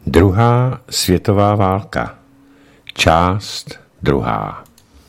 Druhá světová válka. Část druhá.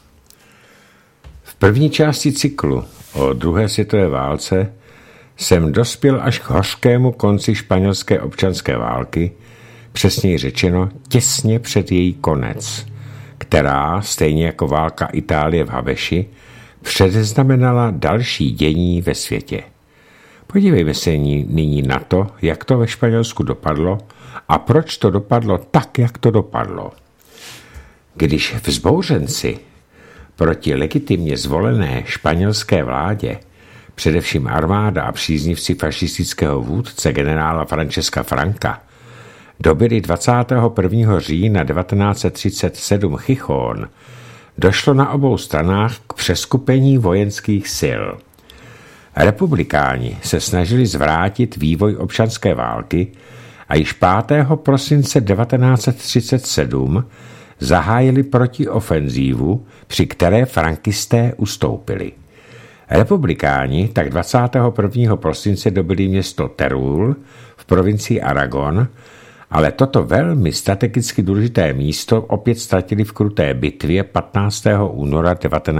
V první části cyklu o druhé světové válce jsem dospěl až k hořkému konci španělské občanské války, přesněji řečeno těsně před její konec, která, stejně jako válka Itálie v Habeši, předznamenala další dění ve světě. Podívejme se nyní na to, jak to ve Španělsku dopadlo a proč to dopadlo tak, jak to dopadlo. Když vzbouřenci proti legitimně zvolené španělské vládě, především armáda a příznivci fašistického vůdce generála Francesca Franca, dobyli 21. října 1937 Chichón, došlo na obou stranách k přeskupení vojenských sil. Republikáni se snažili zvrátit vývoj občanské války a již 5. prosince 1937 zahájili protiofenzívu, při které frankisté ustoupili. Republikáni tak 21. prosince dobyli město Teruel v provincii Aragon, ale toto velmi strategicky důležité místo opět ztratili v kruté bitvě 15. února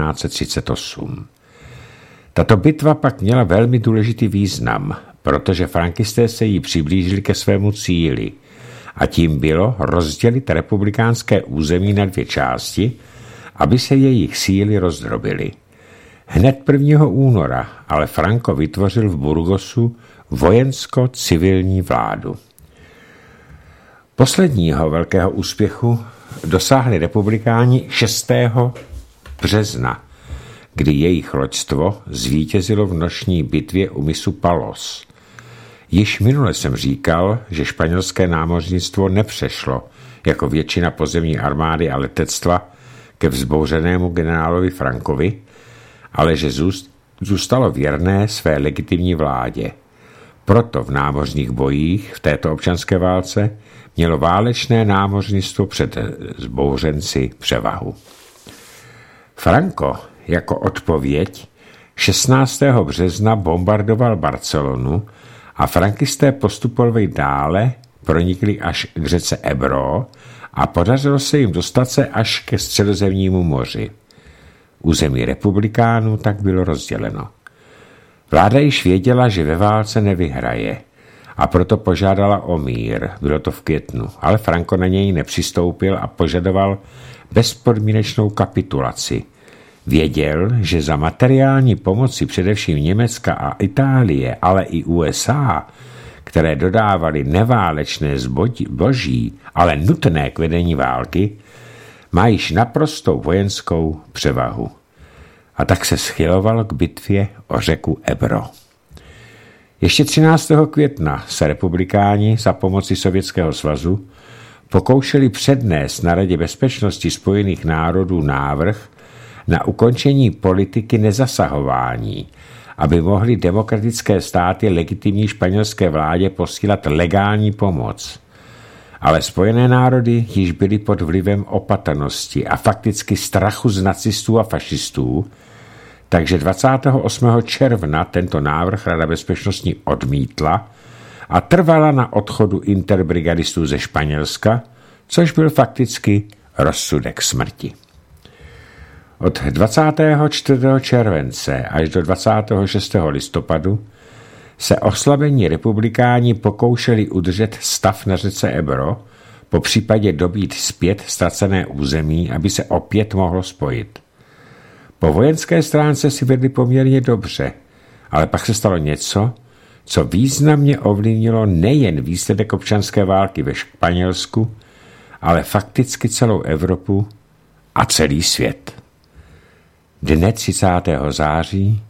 1938. Tato bitva pak měla velmi důležitý význam, protože frankisté se jí přiblížili ke svému cíli a tím bylo rozdělit republikánské území na dvě části, aby se jejich síly rozdrobily. Hned 1. února ale Franco vytvořil v Burgosu vojensko-civilní vládu. Posledního velkého úspěchu dosáhli republikáni 6. března, kdy jejich loďstvo zvítězilo v noční bitvě u mysu Palos. Již minule jsem říkal, že španělské námořnictvo nepřešlo, jako většina pozemní armády a letectva, ke vzbouřenému generálovi Francovi, ale že zůstalo věrné své legitimní vládě. Proto v námořních bojích v této občanské válce mělo válečné námořnictvo před vzbouřenci převahu. Franco jako odpověď 16. března bombardoval Barcelonu a frankisté postupovali dále, pronikli až k řece Ebro a podařilo se jim dostat se až ke Středozemnímu moři. Území republikánů tak bylo rozděleno. Vláda již věděla, že ve válce nevyhraje a proto požádala o mír, bylo to v květnu, ale Franco na něj nepřistoupil a požadoval bezpodmínečnou kapitulaci. Věděl, že za materiální pomoci především Německa a Itálie, ale i USA, které dodávaly neválečné zboží, ale nutné k vedení války, má již naprostou vojenskou převahu. A tak se schyloval k bitvě o řeku Ebro. Ještě 13. května se republikáni za pomoci Sovětského svazu pokoušeli přednést na Radě bezpečnosti Spojených národů návrh na ukončení politiky nezasahování, aby mohly demokratické státy legitimní španělské vládě posílat legální pomoc. Ale Spojené národy již byly pod vlivem opatrnosti a fakticky strachu z nacistů a fašistů, takže 28. června tento návrh Rada bezpečnosti odmítla a trvala na odchodu interbrigadistů ze Španělska, což byl fakticky rozsudek smrti. Od 24. července až do 26. listopadu se oslabení republikáni pokoušeli udržet stav na řece Ebro, po případě dobít zpět ztracené území, aby se opět mohlo spojit. Po vojenské stránce si vedli poměrně dobře, ale pak se stalo něco, co významně ovlivnilo nejen výsledek občanské války ve Španělsku, ale fakticky celou Evropu a celý svět. Dne 30. září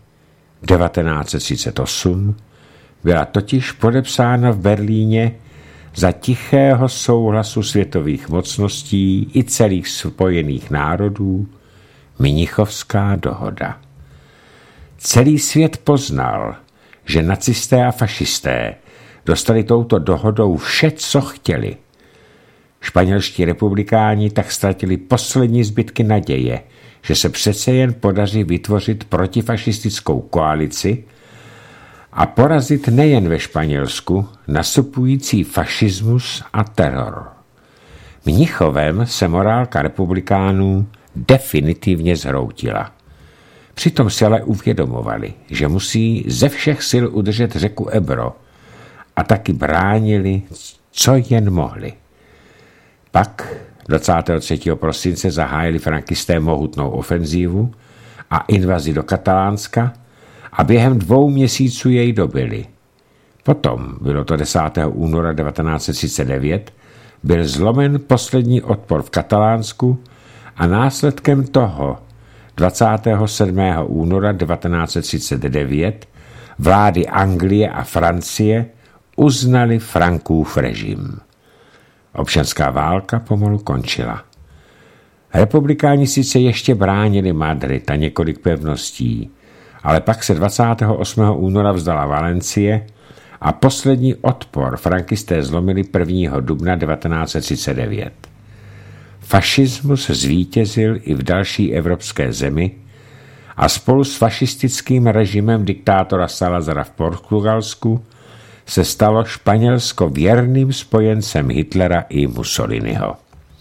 1938 byla totiž podepsána v Berlíně za tichého souhlasu světových mocností i celých Spojených národů Mnichovská dohoda. Celý svět poznal, že nacisté a fašisté dostali touto dohodou vše, co chtěli. Španělští republikáni tak ztratili poslední zbytky naděje, že se přece jen podaří vytvořit protifašistickou koalici a porazit nejen ve Španělsku nastupující fašismus a teror. Mnichovem se morálka republikánů definitivně zhroutila. Přitom si ale uvědomovali, že musí ze všech sil udržet řeku Ebro a taky bránili, co jen mohli. Pak 23. prosince zahájili frankisté mohutnou ofenzívu a invazi do Katalánska a během 2 měsíců jej dobili. Potom, bylo to 10. února 1939, byl zlomen poslední odpor v Katalánsku a následkem toho 27. února 1939 vlády Anglie a Francie uznali Frankův režim. Občanská válka pomalu končila. Republikáni sice ještě bránili Madrid a několik pevností, ale pak se 28. února vzdala Valencie a poslední odpor frankisté zlomili 1. dubna 1939. Fašismus zvítězil i v další evropské zemi a spolu s fašistickým režimem diktátora Salazara v Portugalsku se stalo Španělsko věrným spojencem Hitlera i Mussoliniho.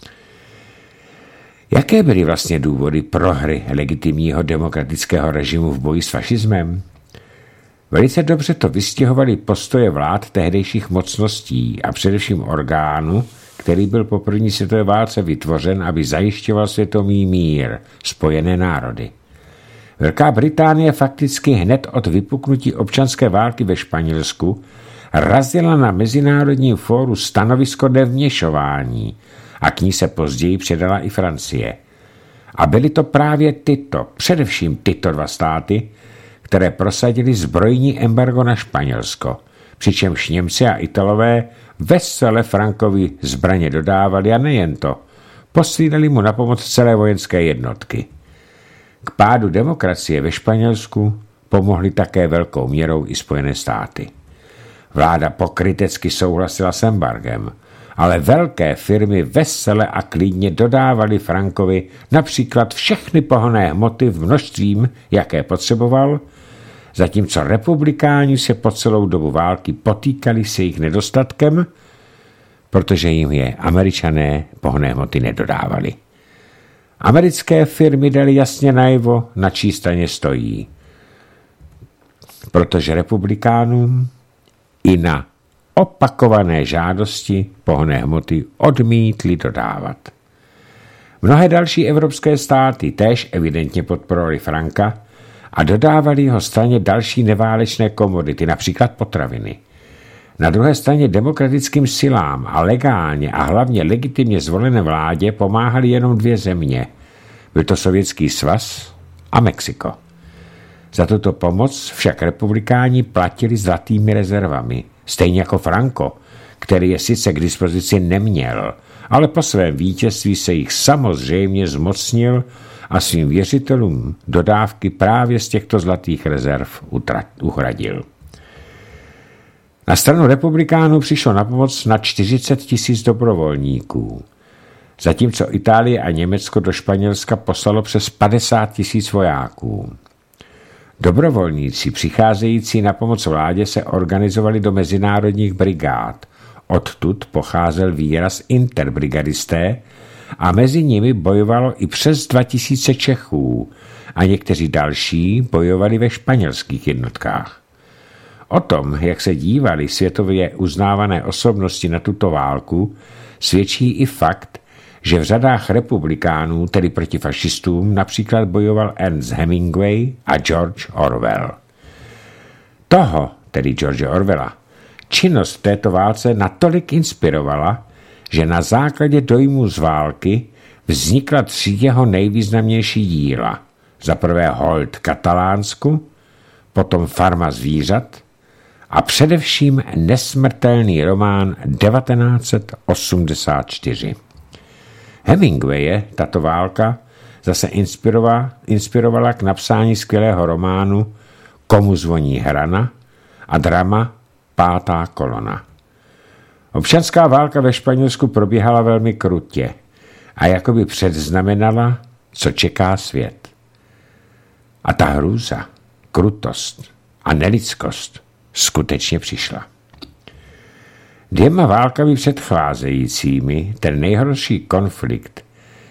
Jaké byly vlastně důvody prohry legitimního demokratického režimu v boji s fašismem? Velice dobře to vystihovaly postoje vlád tehdejších mocností a především orgánu, který byl po první světové válce vytvořen, aby zajišťoval světový mír, Spojené národy. Velká Británie fakticky hned od vypuknutí občanské války ve Španělsku razila na mezinárodním fóru stanovisko nevměšování a k ní se později předala i Francie. A byly to právě především tyto 2 státy, které prosadili zbrojní embargo na Španělsko, přičemž Němci a Italové vesele Frankovi zbraně dodávali a nejen to, posílali mu na pomoc celé vojenské jednotky. K pádu demokracie ve Španělsku pomohly také velkou měrou i Spojené státy. Vláda pokrytecky souhlasila s embargem, ale velké firmy vesele a klidně dodávaly Frankovi například všechny pohonné hmoty v množstvím, jaké potřeboval, zatímco republikáni se po celou dobu války potýkali s jejich nedostatkem, protože jim je Američané pohonné hmoty nedodávali. Americké firmy dali jasně najevo, na čí straně stojí, protože republikánům i na opakované žádosti pohonné hmoty odmítli dodávat. Mnohé další evropské státy též evidentně podporovali Franka a dodávali jeho straně další neválečné komodity, například potraviny. Na druhé straně demokratickým silám a legálně a hlavně legitimně zvolené vládě pomáhaly jenom 2 země. Byl to Sovětský svaz a Mexiko. Za tuto pomoc však republikáni platili zlatými rezervami, stejně jako Franco, který je sice k dispozici neměl, ale po svém vítězství se jich samozřejmě zmocnil a svým věřitelům dodávky právě z těchto zlatých rezerv uhradil. Na stranu republikánů přišlo na pomoc na 40 000 dobrovolníků, zatímco Itálie a Německo do Španělska poslalo přes 50 000 vojáků. Dobrovolníci přicházející na pomoc vládě se organizovali do mezinárodních brigád. Odtud pocházel výraz interbrigadisté a mezi nimi bojovalo i přes 2000 Čechů a někteří další bojovali ve španělských jednotkách. O tom, jak se dívali světově uznávané osobnosti na tuto válku, svědčí i fakt, že v řadách republikánů, tedy proti fašistům, například bojoval Ernest Hemingway a George Orwell. Toho, tedy George Orwella, činnost v této válce natolik inspirovala, že na základě dojmů z války vznikla 3 jeho nejvýznamnější díla. Za prvé Hold Katalánsku, potom Farma zvířat a především nesmrtelný román 1984. Hemingwaye tato válka zase inspirovala k napsání skvělého románu Komu zvoní hrana a drama Pátá kolona. Občanská válka ve Španělsku probíhala velmi krutě a jakoby předznamenala, co čeká svět. A ta hrůza, krutost a nelidskost skutečně přišla. 2 válkami předcházejícími ten nejhorší konflikt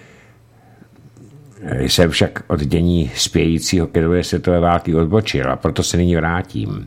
se však od dění spějícího ke 2. světové války odbočil a proto se nyní vrátím.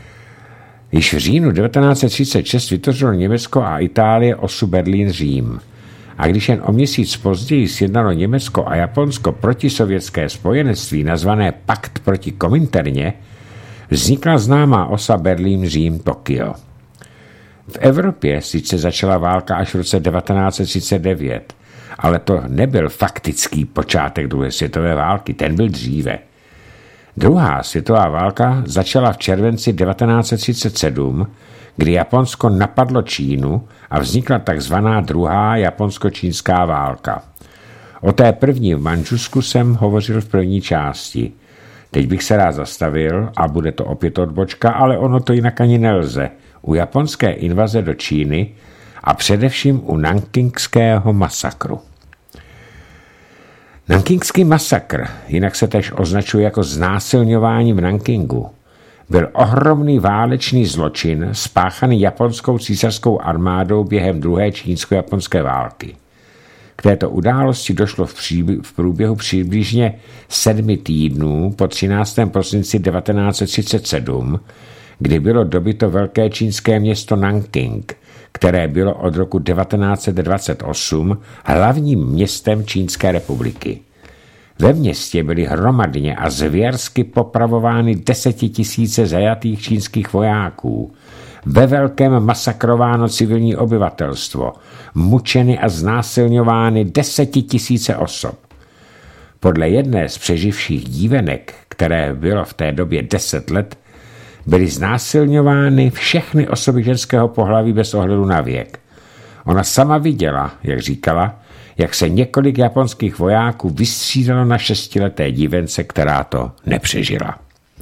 Již v říjnu 1936 vytvořilo Německo a Itálie osu Berlín-Řím. A když jen o měsíc později sjednalo Německo a Japonsko protisovětské spojenectví nazvané Pakt proti Kominterně, vznikla známá osa Berlín-Řím-Tokio. V Evropě sice začala válka až v roce 1939, ale to nebyl faktický počátek 2. světové války, ten byl dříve. 2. světová válka začala v červenci 1937, kdy Japonsko napadlo Čínu a vznikla takzvaná 2. japonsko-čínská válka. O té první v Mandžusku jsem hovořil v první části. Teď bych se rád zastavil a bude to opět odbočka, ale ono to jinak ani nelze. U japonské invaze do Číny a především u Nankingského masakru. Nankingský masakr, jinak se též označuje jako znásilňování v Nankingu, byl ohromný válečný zločin spáchaný japonskou císařskou armádou během 2. čínsko-japonské války. K této události došlo v průběhu přibližně 7 týdnů po 13. prosinci 1937, kdy bylo dobyto velké čínské město Nanking, které bylo od roku 1928 hlavním městem Čínské republiky. Ve městě byly hromadně a zvěrsky popravovány 10 000 zajatých čínských vojáků, ve velkém masakrováno civilní obyvatelstvo, mučeny a znásilňovány 10 000 osob. Podle jedné z přeživších dívenek, které bylo v té době 10 let, byly znásilňovány všechny osoby ženského pohlaví bez ohledu na věk. Ona sama viděla, jak říkala, jak se několik japonských vojáků vystřídalo na 6leté dívence, která to nepřežila.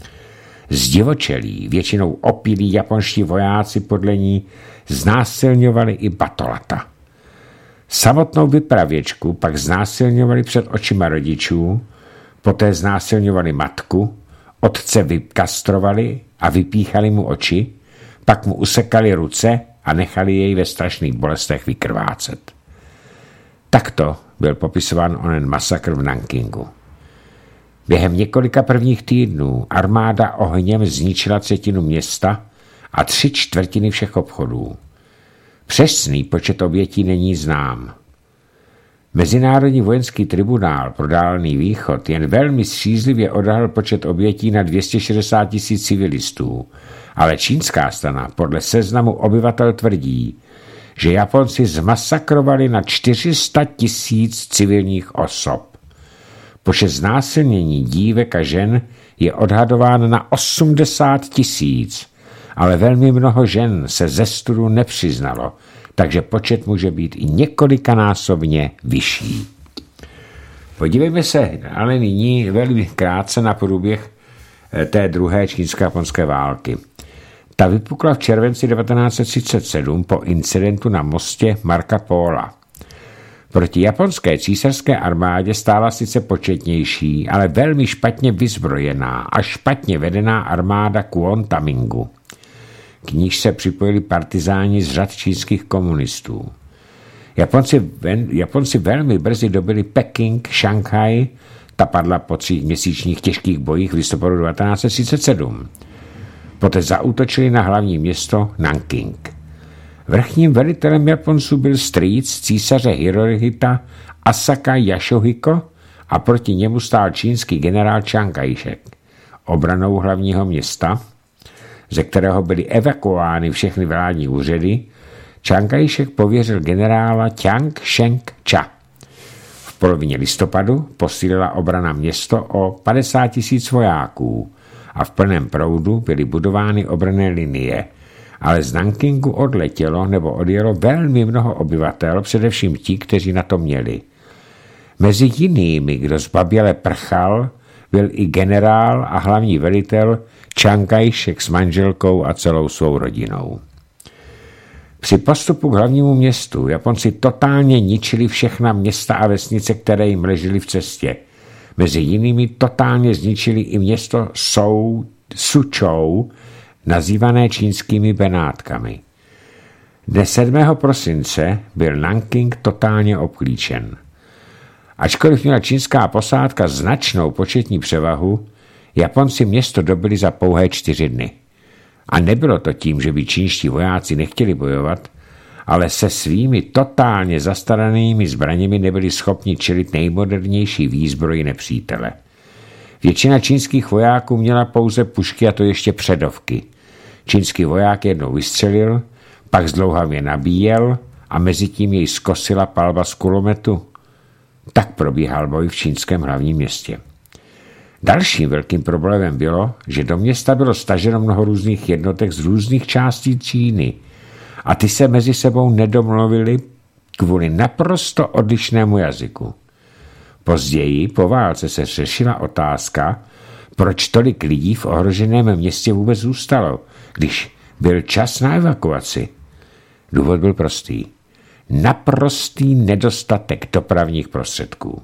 Zdivočelí, většinou opilí japonští vojáci podle ní znásilňovali i batolata. Samotnou vypravěčku pak znásilňovali před očima rodičů, poté znásilňovali matku, otce vykastrovali a vypíchali mu oči, pak mu usekali ruce a nechali jej ve strašných bolestech vykrvácet. Takto byl popisován onen masakr v Nankingu. Během několika prvních týdnů armáda ohněm zničila 1/3 města a 3/4 všech obchodů. Přesný počet obětí není znám. Mezinárodní vojenský tribunál pro Dálný východ jen velmi střízlivě odhadl počet obětí na 260 000 civilistů, ale čínská strana podle seznamu obyvatel tvrdí, že Japonci zmasakrovali na 400 000 civilních osob. Počet znásilnění dívek a žen je odhadován na 80 000, ale velmi mnoho žen se ze studu nepřiznalo, takže počet může být i několikanásobně vyšší. Podívejme se ale nyní velmi krátce na průběh té 2. čínsko-japonské války. Ta vypukla v červenci 1937 po incidentu na mostě Marca Pola. Proti japonské císařské armádě stála sice početnější, ale velmi špatně vyzbrojená a špatně vedená armáda Kuomintang. K níž se připojili partizáni z řad čínských komunistů. Japonci velmi brzy dobili Peking, Šanghaj, ta padla po 3měsíčních těžkých bojích v listopadu 1937. Poté zaútočili na hlavní město Nanking. Vrchním velitelem Japonců byl strýc císaře Hirohita Asaka Yasuhiko a proti němu stál čínský generál Chiang Kai-shek. Obranou hlavního města, ze kterého byly evakuovány všechny vládní úřady, Chiang Kai-shek pověřil generála Chiang Sheng-cha. V polovině listopadu posílila obrana město o 50 000 vojáků a v plném proudu byly budovány obranné linie, ale z Nankingu odletělo nebo odjelo velmi mnoho obyvatel, především ti, kteří na to měli. Mezi jinými, kdo zbaběle prchal, byl i generál a hlavní velitel Chiang Kai-shek s manželkou a celou svou rodinou. Při postupu k hlavnímu městu Japonci totálně ničili všechna města a vesnice, které jim ležely v cestě. Mezi jinými totálně zničili i město Suchou nazývané čínskými Benátkami. Dne 7. prosince byl Nanking totálně obklíčen. Ačkoliv měla čínská posádka značnou početní převahu, Japonci město dobyli za pouhé 4 dny. A nebylo to tím, že by čínští vojáci nechtěli bojovat, ale se svými totálně zastaranými zbraněmi nebyli schopni čelit nejmodernější výzbroji nepřítele. Většina čínských vojáků měla pouze pušky, a to ještě předovky. Čínský voják jednou vystřelil, pak zdlouhavě nabíjel a mezitím jej zkosila palba z kulometu. Tak probíhal boj v čínském hlavním městě. Dalším velkým problémem bylo, že do města bylo staženo mnoho různých jednotek z různých částí Číny a ty se mezi sebou nedomluvili kvůli naprosto odlišnému jazyku. Později po válce se řešila otázka, proč tolik lidí v ohroženém městě vůbec zůstalo, když byl čas na evakuaci. Důvod byl prostý. Naprostý nedostatek dopravních prostředků.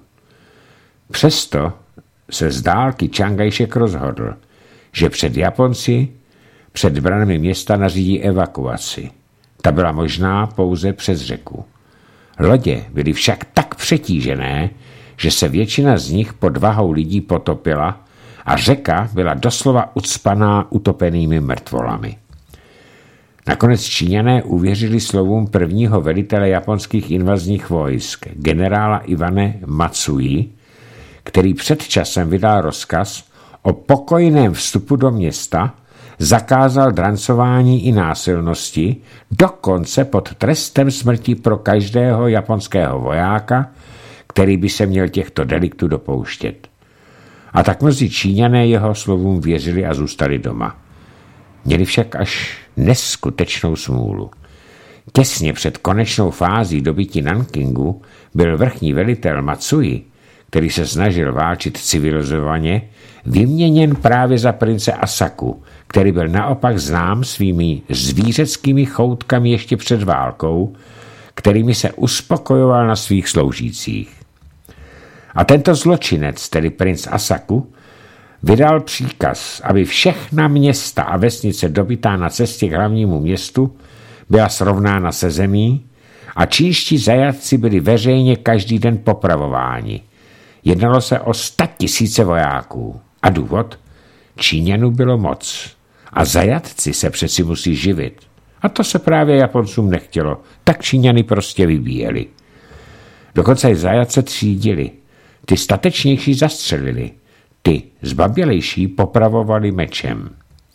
Přesto se z dálky Čang Kaj-šek rozhodl, že před Japonci před branami města nařídí evakuaci. Ta byla možná pouze přes řeku. Lodě byly však tak přetížené, že se většina z nich pod vahou lidí potopila a řeka byla doslova ucpaná utopenými mrtvolami. Nakonec Číňané uvěřili slovům prvního velitele japonských invazních vojsk, generála Iwane Matsui, který před časem vydal rozkaz o pokojném vstupu do města, zakázal drancování i násilnosti, dokonce pod trestem smrti pro každého japonského vojáka, který by se měl těchto deliktů dopouštět. A tak mnozí Číňané jeho slovům věřili a zůstali doma. Měli však až neskutečnou smůlu. Těsně před konečnou fází dobytí Nankingu byl vrchní velitel Matsui, který se snažil válčit civilizovaně, vyměněn právě za prince Asaku, který byl naopak znám svými zvířeckými choutkami ještě před válkou, kterými se uspokojoval na svých sloužících. A tento zločinec, tedy princ Asaku, vydal příkaz, aby všechna města a vesnice dobytá na cestě k hlavnímu městu byla srovnána se zemí a čínští zajatci byli veřejně každý den popravováni. Jednalo se o 100 000 vojáků. A důvod? Číňanů bylo moc. A zajatci se přeci musí živit. A to se právě Japoncům nechtělo. Tak Číňany prostě vybíjeli. Dokonce i zajatce třídili. Ty statečnější zastřelili. Ty zbabělejší popravovali mečem.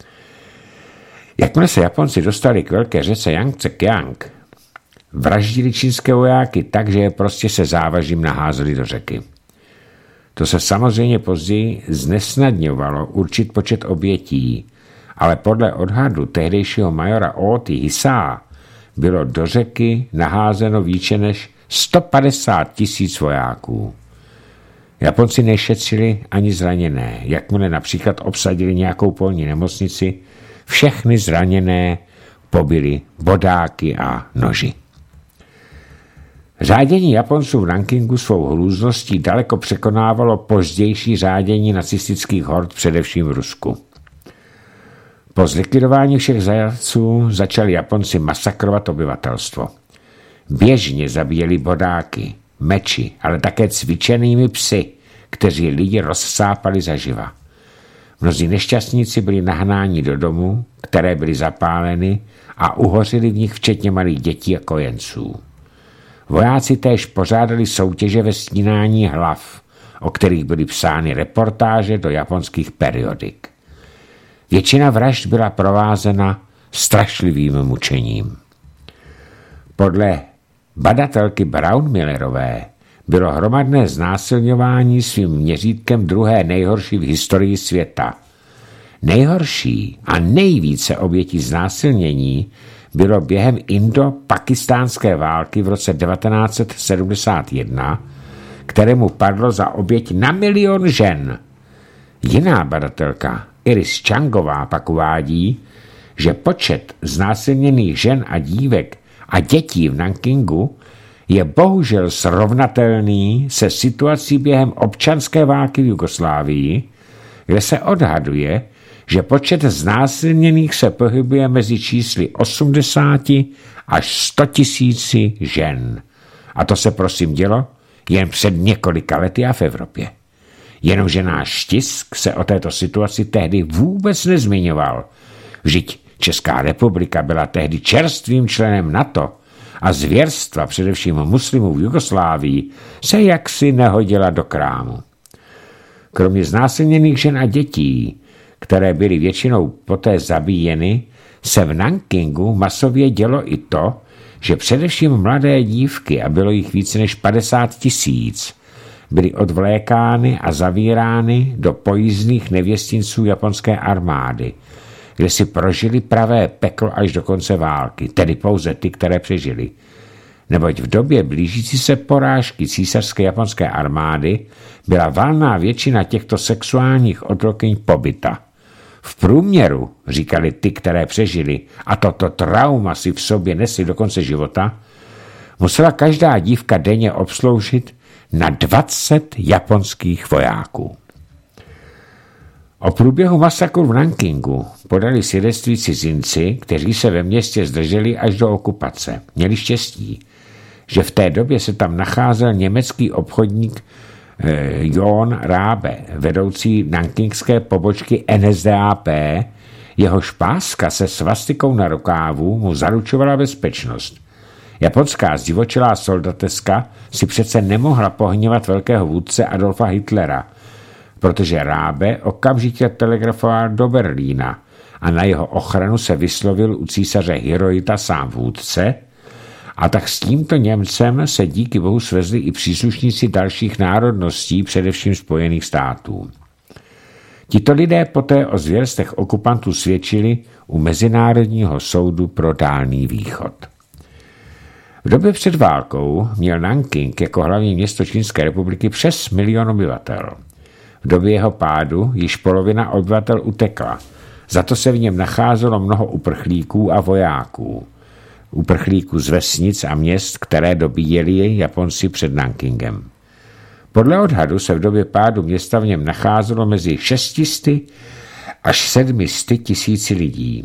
Jakmile se Japonci dostali k velké řece Jangtse-kiang, vraždili čínské vojáky tak, že je prostě se závažím naházeli do řeky. To se samozřejmě později znesnadňovalo určit počet obětí, ale podle odhadu tehdejšího majora Ōty Hisaa bylo do řeky naházeno více než 150 000 vojáků. Japonci nešetřili ani zraněné. Jakmile například obsadili nějakou polní nemocnici, všechny zraněné pobili bodáky a noži. Řádění Japonců v Nankingu svou hrůzností daleko překonávalo pozdější řádění nacistických hord především v Rusku. Po zlikvidování všech zajatců začali Japonci masakrovat obyvatelstvo. Běžně zabíjeli bodáky, meči, ale také cvičenými psy, kteří lidi rozsápali zaživa. Mnozí nešťastníci byli nahnáni do domů, které byly zapáleny a uhořili v nich včetně malých dětí a kojenců. Vojáci též pořádali soutěže ve stínání hlav, o kterých byly psány reportáže do japonských periodik. Většina vražd byla provázena strašlivým mučením. Podle badatelky Braunmillerové bylo hromadné znásilňování svým měřítkem druhé nejhorší v historii světa. Nejhorší a nejvíce obětí znásilnění bylo během indo-pakistánské války v roce 1971, kterému padlo za oběť na 1 000 000 žen. Jiná badatelka Iris Changová pak uvádí, že počet znásilněných žen a dívek a dětí v Nankingu je bohužel srovnatelný se situací během občanské války v Jugoslávii, kde se odhaduje, že počet znásilněných se pohybuje mezi čísly 80 až 100 000 žen. A to se prosím dělo jen před několika lety a v Evropě. Jenomže náš tisk se o této situaci tehdy vůbec nezmiňoval. Vždyť Česká republika byla tehdy čerstvým členem NATO a zvěrstva především muslimů v Jugoslávii se jaksi nehodila do krámu. Kromě znásilněných žen a dětí, které byly většinou poté zabíjeny, se v Nankingu masově dělo i to, že především mladé dívky, a bylo jich více než 50 000, byly odvlékány a zavírány do pojízdných nevěstinců japonské armády, kde si prožili pravé peklo až do konce války, tedy pouze ty, které přežili. Neboť v době blížící se porážky císařské japonské armády byla valná většina těchto sexuálních otrokyň pobyta. V průměru, říkali ty, které přežili, a toto trauma si v sobě nesli do konce života, musela každá dívka denně obsloužit na 20 japonských vojáků. O průběhu masakru v Nankingu podali svědectví cizinci, kteří se ve městě zdrželi až do okupace. Měli štěstí, že v té době se tam nacházel německý obchodník John Rabe, vedoucí nankingské pobočky NSDAP. Jeho páska se svastikou na rukávu mu zaručovala bezpečnost. Japonská zdivočelá soldateska si přece nemohla pohněvat velkého vůdce Adolfa Hitlera, protože Rabe okamžitě telegrafoval do Berlína a na jeho ochranu se vyslovil u císaře Hirohita sám vůdce, a tak s tímto Němcem se díky bohu svezli i příslušníci dalších národností, především Spojených států. Tito lidé poté o zvěrstech okupantů svědčili u Mezinárodního soudu pro Dálný východ. V době před válkou měl Nanking jako hlavní město Čínské republiky přes 1 000 000 obyvatel. V době jeho pádu již polovina obyvatel utekla, za to se v něm nacházelo mnoho uprchlíků a vojáků. Uprchlíků z vesnic a měst, které dobíjeli Japonci před Nankingem. Podle odhadu se v době pádu města v něm nacházelo mezi 600 až 700 tisíci lidí.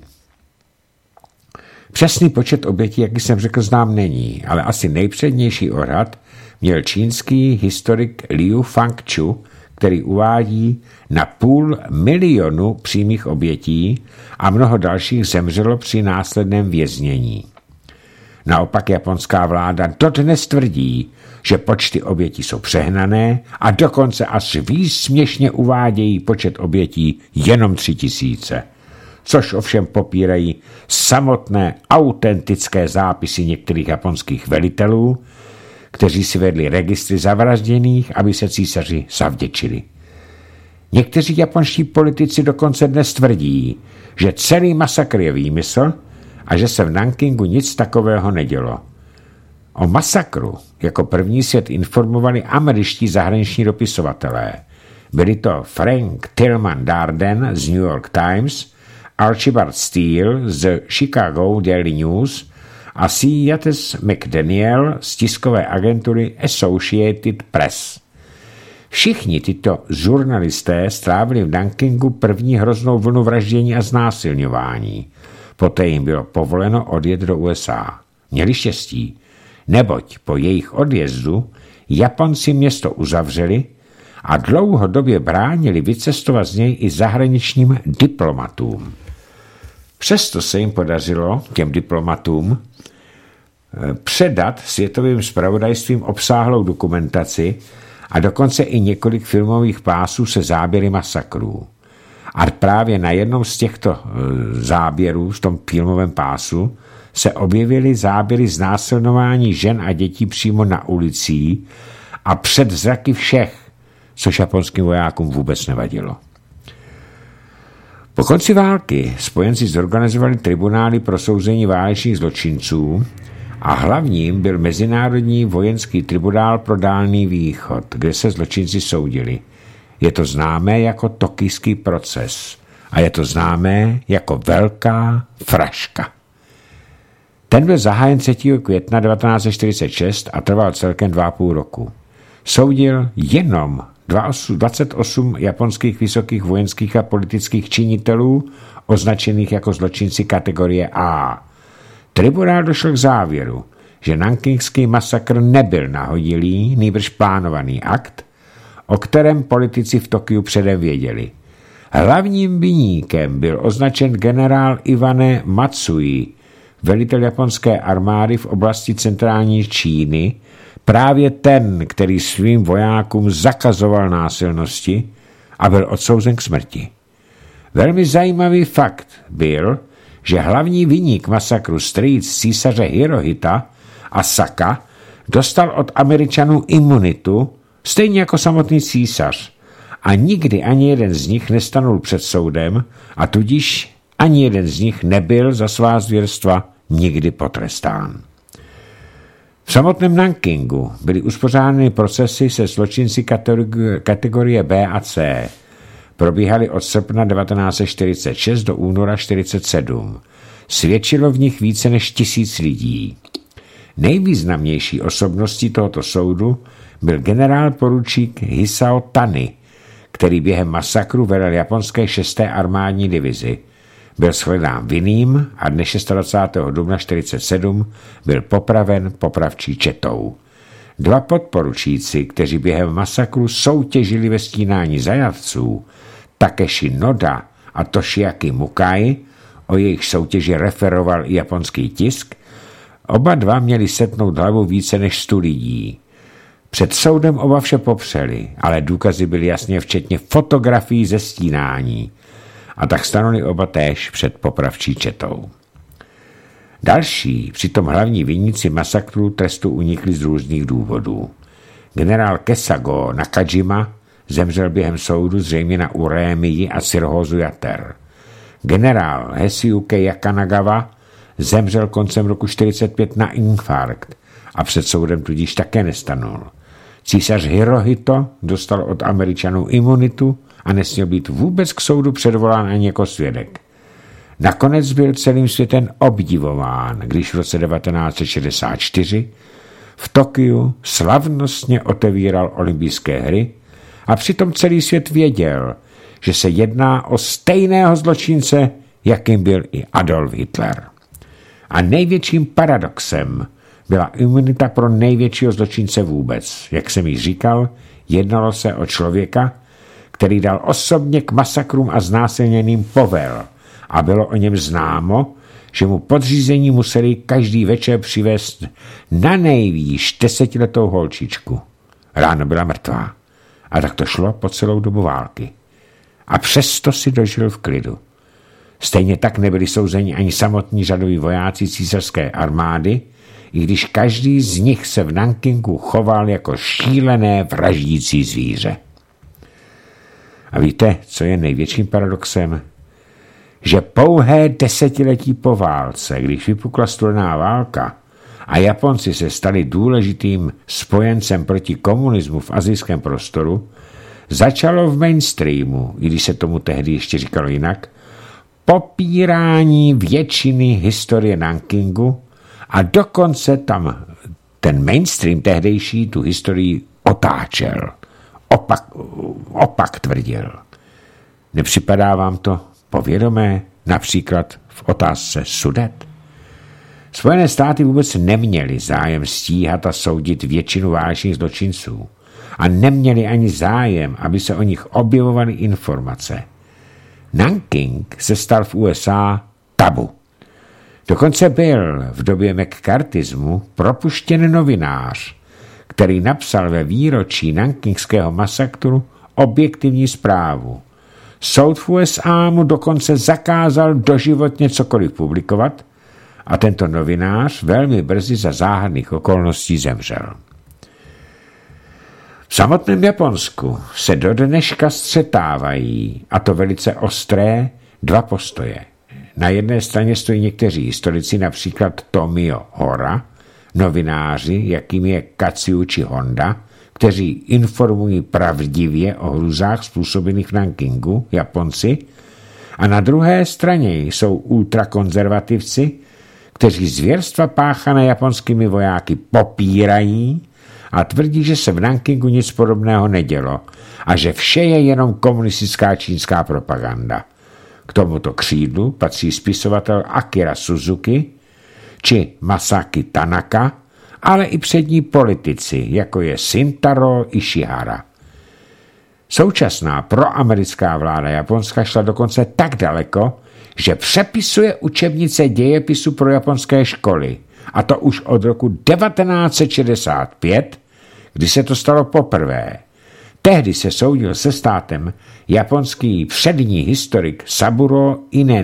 Přesný počet obětí, jak jsem řekl, znám není, ale asi nejpřednější odhad měl čínský historik Liu Fangchu, který uvádí na 500 000 přímých obětí a mnoho dalších zemřelo při následném věznění. Naopak japonská vláda dodnes tvrdí, že počty obětí jsou přehnané a dokonce až výsměšně uvádějí počet obětí jenom 3 000, což ovšem popírají samotné autentické zápisy některých japonských velitelů, kteří si vedli registry zavražděných, aby se císaři zavděčili. Někteří japonští politici dokonce dnes tvrdí, že celý masakr je výmysl a že se v Nankingu nic takového nedělo. O masakru jako první svět informovali američtí zahraniční dopisovatelé. Byli to Frank Tillman Darden z New York Times, Archibald Steele z Chicago Daily News a C. Yates McDaniel z tiskové agentury Associated Press. Všichni tyto žurnalisté strávili v Nankingu první hroznou vlnu vraždění a znásilňování. Poté jim bylo povoleno odjet do USA. Měli štěstí, neboť po jejich odjezdu Japonci město uzavřeli a dlouhodobě bránili vycestovat z něj i zahraničním diplomatům. Přesto se jim podařilo těm diplomatům předat světovým zpravodajstvím obsáhlou dokumentaci a dokonce i několik filmových pásů se záběry masakrů. A právě na jednom z těchto záběrů, v tom filmovém pásu, se objevily záběry znásilňování žen a dětí přímo na ulicích a před zraky všech, což japonským vojákům vůbec nevadilo. Po konci války spojenci zorganizovali tribunály pro souzení válečných zločinců a hlavním byl Mezinárodní vojenský tribunál pro Dálný východ, kde se zločinci soudili. Je to známé jako tokijský proces a je to známé jako Velká fraška. Ten byl zahájen 3. května 1946 a trval celkem 2,5 roku. Soudil jenom 28 japonských vysokých vojenských a politických činitelů, označených jako zločinci kategorie A. Tribunál došel k závěru, že nankingský masakr nebyl nahodilý, nýbrž plánovaný akt, o kterém politici v Tokiu předem věděli. Hlavním viníkem byl označen generál Iwane Matsui, velitel japonské armády v oblasti centrální Číny, právě ten, který svým vojákům zakazoval násilnosti a byl odsouzen k smrti. Velmi zajímavý fakt byl, že hlavní viník masakru strýc císaře Hirohita Asaka dostal od Američanů imunitu, stejně jako samotný císař, a nikdy ani jeden z nich nestanul před soudem a tudíž ani jeden z nich nebyl za svá zvěrstva nikdy potrestán. V samotném Nankingu byly uspořádány procesy se zločinci kategorie B a C. Probíhaly od srpna 1946 do února 1947. Svědčilo v nich více než 1000 lidí. Nejvýznamnější osobností tohoto soudu byl generál poručík Hisao Tani, který během masakru vedl japonské 6. armádní divizi. Byl shledán vinným a dne 26. dubna 1947 byl popraven popravčí četou. 2 podporučíci, kteří během masakru soutěžili ve stínání zajatců, Takeshi Noda a Toshiaki Mukai, o jejich soutěži referoval i japonský tisk, oba dva měli setnout hlavu více než 100 lidí. Před soudem oba vše popřeli, ale důkazy byly jasně včetně fotografií ze stínání. A tak stanuli oba též před popravčí četou. Další, přitom hlavní viníci masakru trestu unikli z různých důvodů. Generál Kesago Nakajima zemřel během soudu zřejmě na urémii a cirhózu jater. Generál Hesiuke Yakanagawa zemřel koncem roku 1945 na infarkt a před soudem tudíž také nestanul. Císař Hirohito dostal od Američanů imunitu a nesměl být vůbec k soudu předvolán ani jako svědek. Nakonec byl celým světem obdivován, když v roce 1964 v Tokiu slavnostně otevíral olympijské hry a přitom celý svět věděl, že se jedná o stejného zločince, jakým byl i Adolf Hitler. A největším paradoxem byla imunita pro největšího zločince vůbec. Jak jsem již říkal, jednalo se o člověka, který dal osobně k masakrům a znásilněným povel a bylo o něm známo, že mu podřízení museli každý večer přivést na nejvýš 10letou holčičku. Ráno byla mrtvá a tak to šlo po celou dobu války. A přesto si dožil v klidu. Stejně tak nebyli souzeni ani samotní řadoví vojáci císařské armády, i když každý z nich se v Nankingu choval jako šílené vraždící zvíře. A víte, co je největším paradoxem? Že pouhé 10letí po válce, když vypukla studená válka a Japonci se stali důležitým spojencem proti komunismu v asijském prostoru, začalo v mainstreamu, i když se tomu tehdy ještě říkalo jinak, popírání většiny historie Nankingu a dokonce tam ten mainstream tehdejší tu historii otáčel. Opak tvrdil. Nepřipadá vám to povědomé, například v otázce Sudet? Spojené státy vůbec neměly zájem stíhat a soudit většinu válečných zločinců a neměli ani zájem, aby se o nich objevovaly informace. Nanking se stal v USA tabu. Dokonce byl v době McCarthyismu propuštěn novinář, který napsal ve výročí nankingského masakru objektivní zprávu. Soud v USA mu dokonce zakázal doživotně cokoliv publikovat a tento novinář velmi brzy za záhadných okolností zemřel. V samotném Japonsku se do dneška střetávají, a to velice ostré, 2 postoje. Na jedné straně stojí někteří historici, například Tomio Hora, novináři, jakým je Katsiuchi Honda, kteří informují pravdivě o hrůzách způsobených v Nankingu, Japonci, a na druhé straně jsou ultrakonzervativci, kteří zvěrstva páchané japonskými vojáky popírají a tvrdí, že se v Nankingu nic podobného nedělo a že vše je jenom komunistická čínská propaganda. K tomuto křídlu patří spisovatel Akira Suzuki či Masaki Tanaka, ale i přední politici, jako je Shintaro Ishihara. Současná proamerická vláda Japonska šla dokonce tak daleko, že přepisuje učebnice dějepisu pro japonské školy, a to už od roku 1965, kdy se to stalo poprvé. Tehdy se soudil se státem japonský přední historik Saburo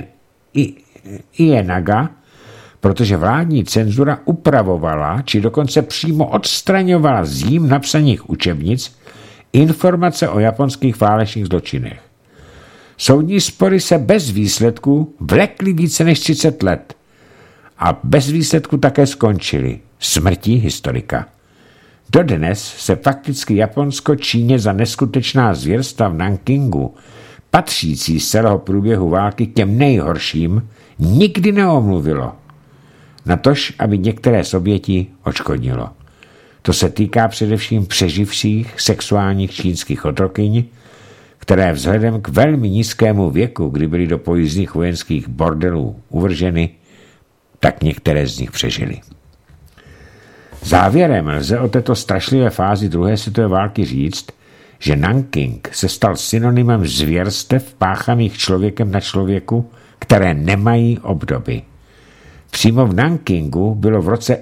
Ienaga, protože vládní cenzura upravovala, či dokonce přímo odstraňovala z jím napsaných učebnic informace o japonských válečných zločinech. Soudní spory se bez výsledku vlekly více než 30 let a bez výsledku také skončily smrtí historika. Dodnes se fakticky Japonsko Číně za neskutečná zvěrstva v Nankingu, patřící z celého průběhu války k těm nejhorším, nikdy neomluvilo. Natož, aby některé z obětí odškodnilo. To se týká především přeživších sexuálních čínských otrokyň, které vzhledem k velmi nízkému věku, kdy byly do pojízdných vojenských bordelů uvrženy, tak některé z nich přežily. Závěrem lze o této strašlivé fázi druhé světové války říct, že Nanking se stal synonymem zvěrstev páchaných člověkem na člověku, které nemají obdoby. Přímo v Nankingu bylo v roce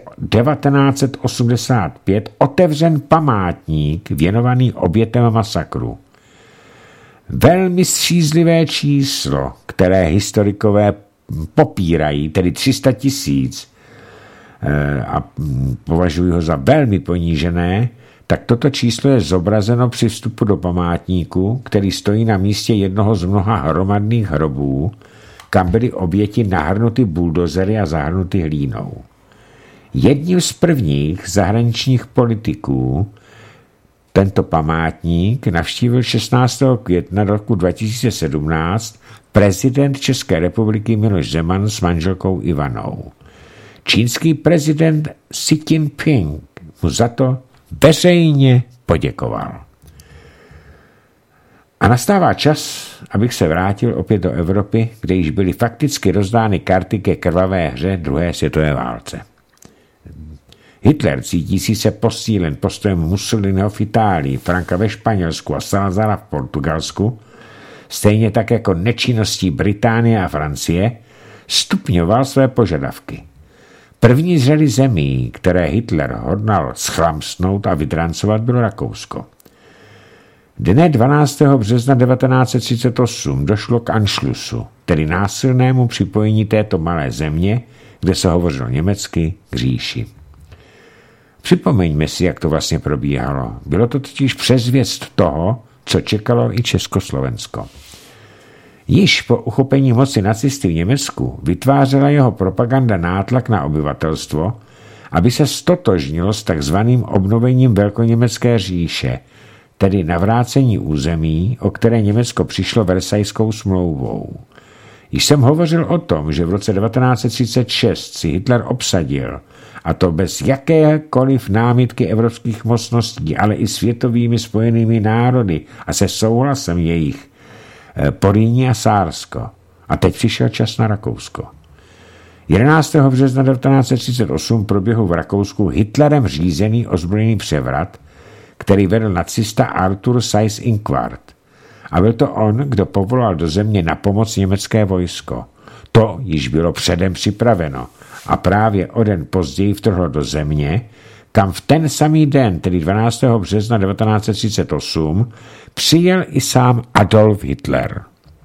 1985 otevřen památník věnovaný obětem masakru. Velmi střízlivé číslo, které historikové popírají, tedy 300 000, a považují ho za velmi ponížené, tak toto číslo je zobrazeno při vstupu do památníku, který stojí na místě jednoho z mnoha hromadných hrobů, kam byly oběti nahrnuty buldozery a zahrnuty hlínou. Jedním z prvních zahraničních politiků tento památník navštívil 16. května roku 2017 prezident České republiky Miloš Zeman s manželkou Ivanou. Čínský prezident Xi Jinping mu za to veřejně poděkoval. A nastává čas, abych se vrátil opět do Evropy, kde již byly fakticky rozdány karty ke krvavé hře druhé světové válce. Hitler, cítící se posílen postojem Mussoliniho v Itálii, Franka ve Španělsku a Salazara v Portugalsku, stejně tak jako nečinností Británie a Francie, stupňoval své požadavky. První z řady zemí, které Hitler hodnal schlamsnout a vydrancovat, bylo Rakousko. Dne 12. března 1938 došlo k Anschlussu, tedy násilnému připojení této malé země, kde se hovořilo německy, k říši. Připomeňme si, jak to vlastně probíhalo. Bylo to totiž předzvěst toho, co čekalo i Československo. Již po uchopení moci nacisty v Německu vytvářela jeho propaganda nátlak na obyvatelstvo, aby se stotožnilo s takzvaným obnovením Velkoněmecké říše, tedy navrácení území, o které Německo přišlo Versajskou smlouvou. Již jsem hovořil o tom, že v roce 1936 si Hitler obsadil, a to bez jakékoliv námitky evropských mocností, ale i světovými spojenými národy a se souhlasem jejich, Porýní a Sársko. A teď přišel čas na Rakousko. 11. března 1938 proběhl v Rakousku Hitlerem řízený ozbrojený převrat, který vedl nacista Arthur Seyss-Inquart. A byl to on, kdo povolal do země na pomoc německé vojsko. To již bylo předem připraveno a právě o den později vtrhlo do země, kam v ten samý den, tedy 12. března 1938, přijel i sám Adolf Hitler.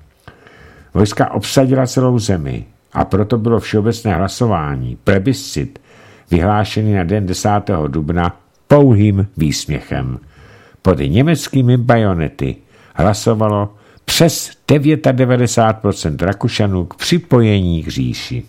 Vojska obsadila celou zemi a proto bylo všeobecné hlasování, plebiscit, vyhlášený na den 10. dubna pouhým výsměchem. Pod německými bajonety hlasovalo přes 99% Rakušanů k připojení k říši.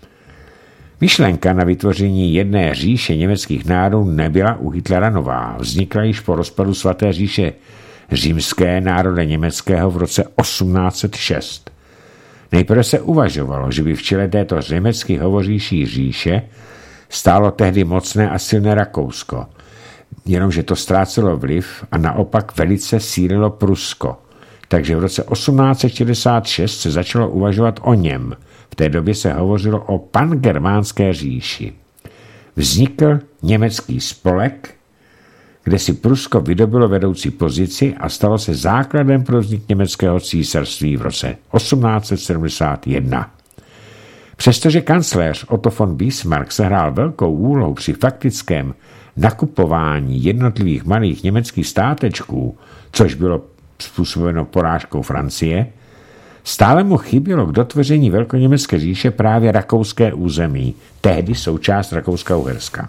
Myšlenka na vytvoření jedné říše německých národů nebyla u Hitlera nová. Vznikla již po rozpadu svaté říše římské národa německého v roce 1806. Nejprve se uvažovalo, že by v čele této německy hovořící říše stálo tehdy mocné a silné Rakousko. jenomže to ztrácelo vliv a naopak velice sílilo Prusko. Takže v roce 1866 se začalo uvažovat o něm. V té době se hovořilo o pangermánské říši. Vznikl německý spolek, kde si Prusko vydobilo vedoucí pozici a stalo se základem pro vznik německého císařství v roce 1871. Přestože kancléř Otto von Bismarck sehrál velkou úlohu při faktickém nakupování jednotlivých malých německých státečků, což bylo způsobeno porážkou Francie, stále mu chybělo k dotvoření velkoněmecké říše právě rakouské území, tehdy součást Rakouska-Uherska.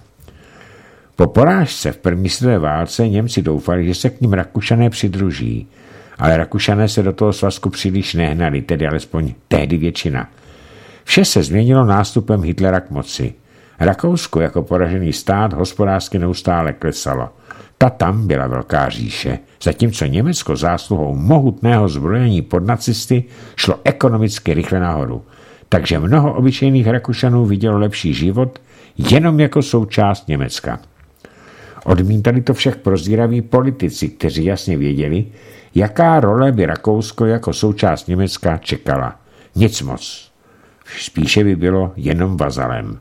Po porážce v první světové válce Němci doufali, že se k ním Rakušané přidruží, ale Rakušané se do toho svazku příliš nehnali, tedy alespoň tehdy většina. Vše se změnilo nástupem Hitlera k moci. Rakousko jako poražený stát hospodářsky neustále klesalo. Ta tam byla velká říše, zatímco Německo zásluhou mohutného zbrojení pod nacisty šlo ekonomicky rychle nahoru. Takže mnoho obyčejných Rakušanů vidělo lepší život jenom jako součást Německa. Odmítali to však prozíraví politici, kteří jasně věděli, jaká role by Rakousko jako součást Německa čekala. Nic moc. Spíše by bylo jenom vazalem.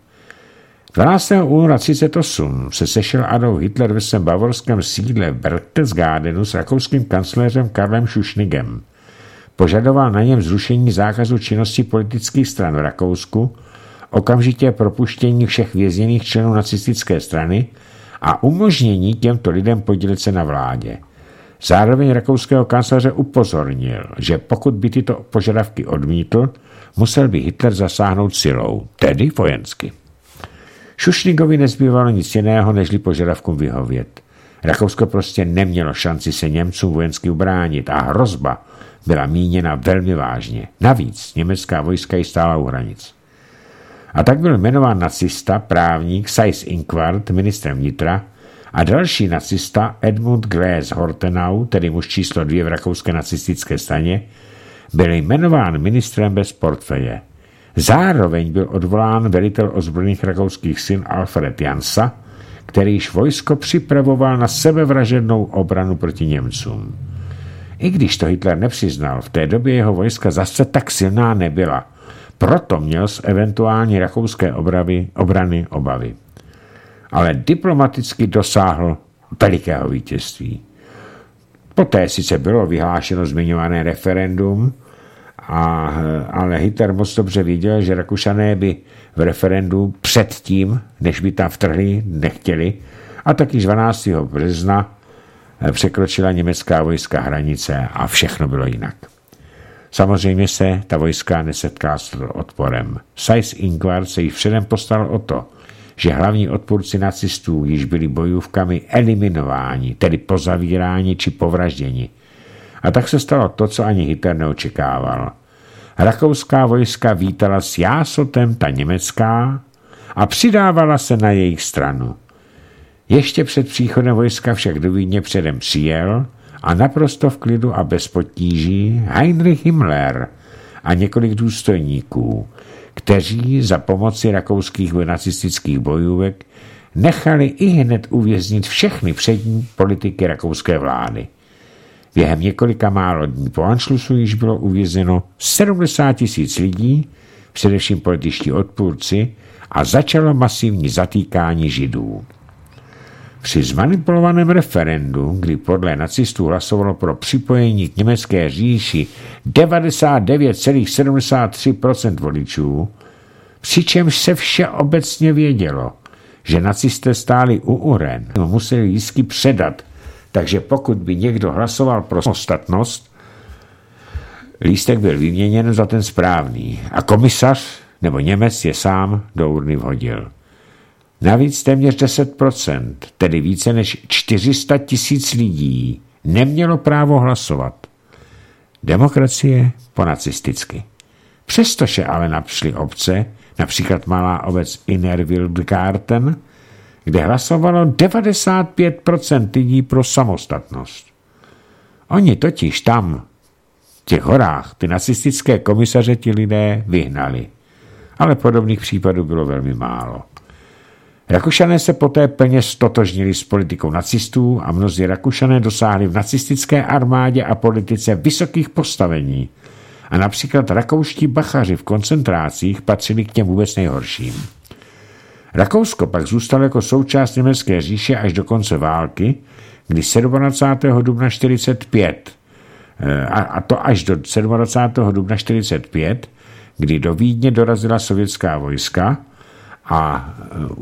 12. února 1938 se sešel Adolf Hitler ve svém bavorském sídle v Berchtesgadenu s rakouským kancléřem Karlem Schuschniggem. Požadoval na něm zrušení zákazu činnosti politických stran v Rakousku, okamžitě propuštění všech vězněných členů nacistické strany a umožnění těmto lidem podílet se na vládě. Zároveň rakouského kancléře upozornil, že pokud by tyto požadavky odmítl, musel by Hitler zasáhnout silou, tedy vojensky. Schuschniggovi nezbývalo nic jiného, nežli požadavkům vyhovět. Rakousko prostě nemělo šanci se Němcům vojensky ubránit a hrozba byla míněna velmi vážně. Navíc německá vojska ji stála u hranic. A tak byl jmenován nacista, právník Seyss-Inquart ministrem vnitra a další nacista Edmund Glaes-Hortenau, tedy muž číslo 2 v rakouské nacistické straně, byl jmenován ministrem bez portfeje. Zároveň byl odvolán velitel ozbrojených rakouských sil Alfred Jansa, který již vojsko připravoval na sebevražednou obranu proti Němcům. I když to Hitler nepřiznal, v té době jeho vojska zase tak silná nebyla. Proto měl z eventuální rakouské obrany obavy. Ale diplomaticky dosáhl velikého vítězství. Poté sice bylo vyhlášeno zmiňované referendum, ale Hitler moc dobře viděl, že Rakušané by v referendu předtím, než by tam vtrhli, nechtěli, a taky 12. března překročila německá vojska hranice a všechno bylo jinak. Samozřejmě se ta vojska nesetkala s odporem. Seyss-Inquart se již předem postaral o to, že hlavní odpůrci nacistů již byli bojůvkami eliminováni, tedy pozavíráni či povražděni. A tak se stalo to, co ani Hitler neočekával. Rakouská vojska vítala s jásotem ta německá a přidávala se na jejich stranu. Ještě před příchodem vojska však do Vídně předem přijel a naprosto v klidu a bez potíží Heinrich Himmler a několik důstojníků, kteří za pomoci rakouských nacistických bojůvek nechali i hned uvěznit všechny přední politiky rakouské vlády. Během několika málo dní po Anschlussu již bylo uvězněno 70 000 lidí, především političtí odpůrci, a začalo masivní zatýkání Židů. Při zmanipulovaném referendu, kdy podle nacistů hlasovalo pro připojení k německé říši 99,73% voličů, přičemž se všeobecně vědělo, že nacisté stáli u uren, museli lístky předat, takže pokud by někdo hlasoval pro samostatnost, lístek byl vyměněn za ten správný a komisař nebo Němec je sám do urny vhodil. Navíc téměř 10%, tedy více než 400 000 lidí, nemělo právo hlasovat. Demokracie ponacisticky. Přestože ale napřely obce, například malá obec Innerwildgarten, kde hlasovalo 95% lidí pro samostatnost. Oni totiž tam, v těch horách, ty nacistické komisaře ti lidé vyhnali. Ale podobných případů bylo velmi málo. Rakušané se poté plně stotožnili s politikou nacistů a mnozí Rakušané dosáhli v nacistické armádě a politice vysokých postavení. A například rakouští bachaři v koncentrácích patřili k těm vůbec nejhorším. Rakousko pak zůstalo jako součást Německé říše až do konce války, kdy 27. dubna 45, a to až do 27. dubna 45, kdy do Vídně dorazila sovětská vojska a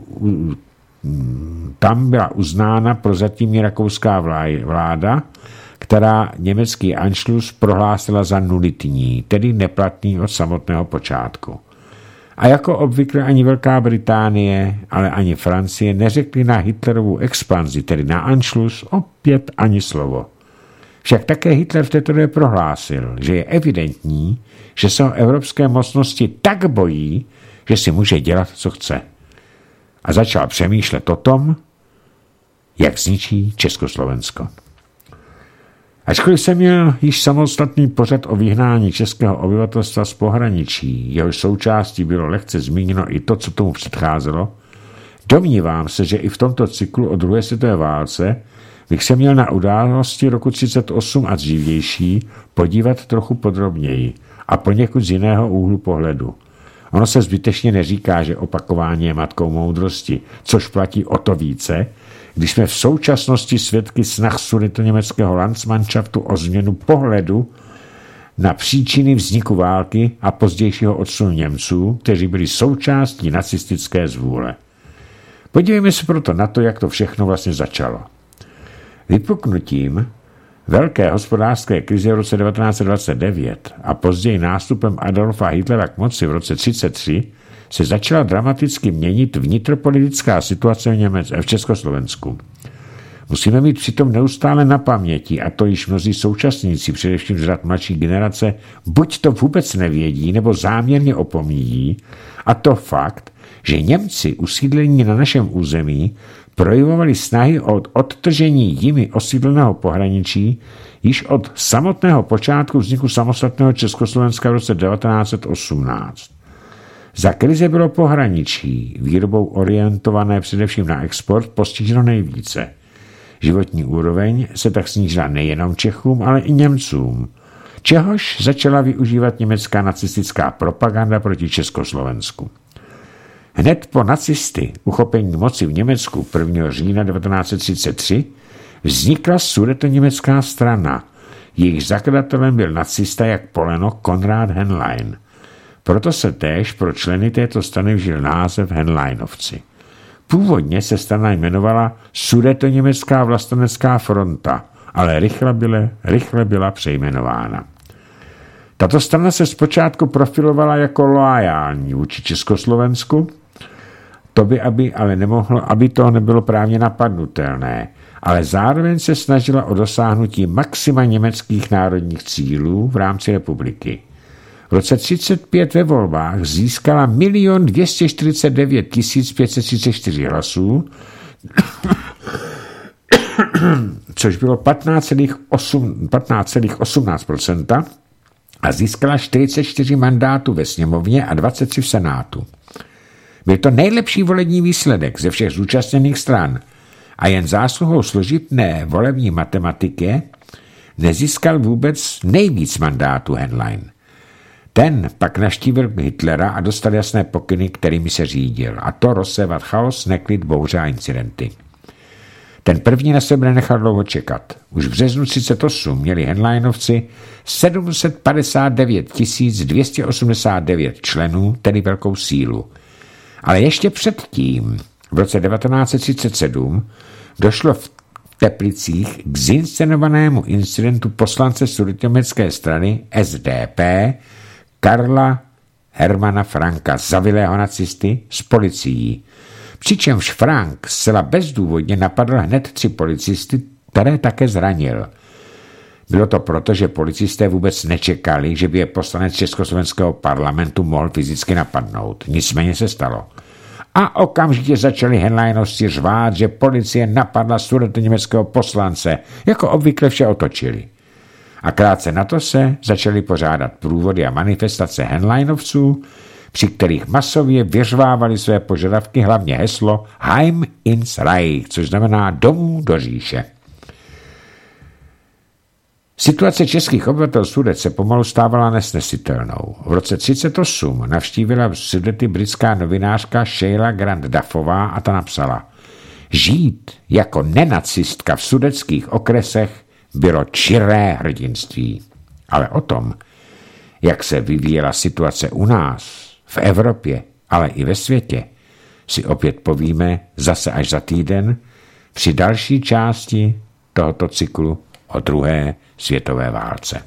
tam byla uznána prozatímní rakouská vláda, která německý Anschluss prohlásila za nulitní, tedy neplatný od samotného počátku. A jako obvykle ani Velká Británie, ale ani Francie neřekli na Hitlerovu expanzi, tedy na Anschluss, opět ani slovo. Však také Hitler v této době prohlásil, že je evidentní, že se ho evropské mocnosti tak bojí, že si může dělat, co chce. A začal přemýšlet o tom, jak zničí Československo. Ačkoliv jsem měl již samostatný pořad o vyhnání českého obyvatelstva z pohraničí, jehož součástí bylo lehce zmíněno i to, co tomu předcházelo, domnívám se, že i v tomto cyklu o druhé světové válce bych se měl na události roku 1938 a dřívější podívat trochu podrobněji a poněkud z jiného úhlu pohledu. Ono se zbytečně neříká, že opakování je matkou moudrosti, což platí o to více, když jsme v současnosti svědky snah sudetoněmeckého Landsmannschaftu o změnu pohledu na příčiny vzniku války a pozdějšího odsunu Němců, kteří byli součástí nacistické zvůle. Podívejme se proto na to, jak to všechno vlastně začalo. Vypuknutím velké hospodářské krize v roce 1929 a později nástupem Adolfa Hitlera k moci v roce 1933 se začala dramaticky měnit vnitropolitická situace v Československu. Musíme mít přitom neustále na paměti, a to již mnozí současníci, především z řad mladší generace, buď to vůbec nevědí, nebo záměrně opomíjí, a to fakt, že Němci usídlení na našem území projevovali snahy o odtržení jimi osídleného pohraničí již od samotného počátku vzniku samostatného Československa v roce 1918. Za krize bylo pohraničí, výrobou orientované především na export, postiženo nejvíce. Životní úroveň se tak snížila nejenom Čechům, ale i Němcům, čehož začala využívat německá nacistická propaganda proti Československu. Hned po nacisty uchopení moci v Německu 1. října 1933 vznikla sudetoněmecká strana. Jejich zakladatelem byl nacista jak poleno Konrad Henlein. Proto se též pro členy této strany vžil název Henleinovci. Původně se strana jmenovala Sudetoněmecká vlastenecká fronta, ale rychle byla přejmenována. Tato strana se zpočátku profilovala jako loajální vůči Československu, aby to nebylo právně napadnutelné, ale zároveň se snažila o dosáhnutí maxima německých národních cílů v rámci republiky. V roce 1935 ve volbách získala 1 249 534 hlasů, což bylo 15,18% a získala 44 mandátů ve sněmovně a 23 v senátu. Byl to nejlepší volební výsledek ze všech zúčastněných stran a jen zásluhou složitné volební matematiky nezískal vůbec nejvíc mandátů Henlein. Ten pak navštívil Hitlera a dostal jasné pokyny, kterými se řídil, a to rozsévat chaos, neklid, bouře a incidenty. Ten první na sebe nenechal dlouho čekat. Už v březnu 1938 měli Henleinovci 759 289 členů, tedy velkou sílu. Ale ještě předtím, v roce 1937, došlo v Teplicích k zinscenovanému incidentu poslance sudetoněmecké strany SDP Karla Hermana Franka, zavilého nacisty, s policií. Přičemž Frank zcela bezdůvodně napadl hned 3 policisty, které také zranil. Bylo to proto, že policisté vůbec nečekali, že by je poslanec Československého parlamentu mohl fyzicky napadnout. Nicméně se stalo. A okamžitě začali Henleinovci řvát, že policie napadla sudetoněmeckého poslance. Jako obvykle vše otočili. A krátce na to se začaly pořádat průvody a manifestace Henleinovců, při kterých masově vyřvávali své požadavky, hlavně heslo Heim ins Reich, což znamená domů do říše. Situace českých obyvatel Sudet se pomalu stávala nesnesitelnou. V roce 1938 navštívila Sudety britská novinářka Sheila Grant Duffová a ta napsala: žít jako nenacistka v sudetských okresech bylo čiré hrdinství. Ale o tom, jak se vyvíjela situace u nás, v Evropě, ale i ve světě, si opět povíme zase až za týden při další části tohoto cyklu o druhé světové válce.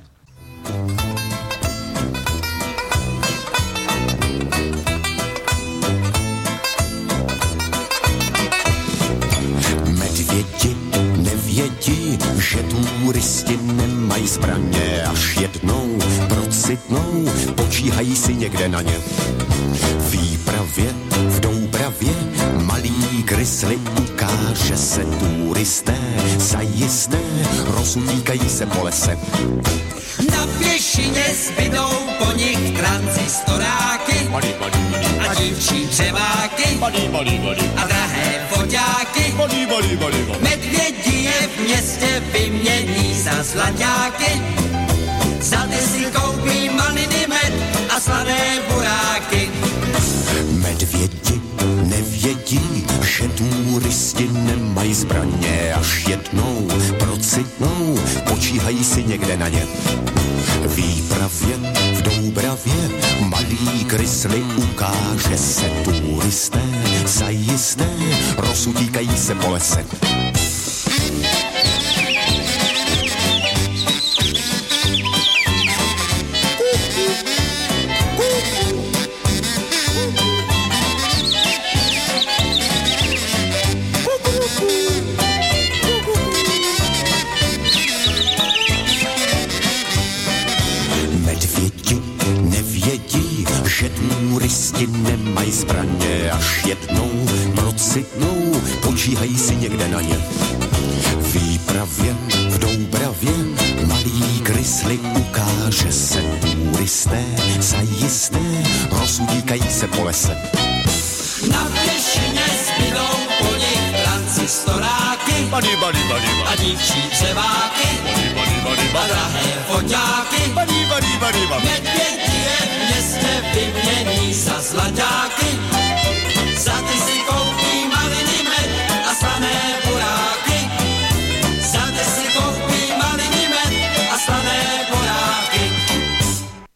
Medvědi nevědí, že turisti nemají zbraně, až jednou procitnou, počíhají si někde na ně. V výpravě, v Doubravě, malý krysli ukáže se turisté, zajisté rozutíkají se po lese. Na pěšině zbydou po nich transistoráky a dívčí dřeváky a drahé foťáky. Medvědi je v městě vymění za zlaťáky, za ty si koupí maliny med a slané buráky. Medvědi nevědí, že turisti nemají zbraně, až jednou procitnou, počíhají si někde na ně. V výpravě, v Doubravě, malý krysli ukáže se turisté, zajisté rozutíkají se po lese. Medvědi nevědí, že turisti nemají zbraně, až jednou procitnou, počíhají si někde na ně. V výpravě, v Doubravě, malý krysli ukáže se turisté, zajisté rozutíkají se po lese. Na pěšině zbydou po nich transistoráky a dívčí dřeváky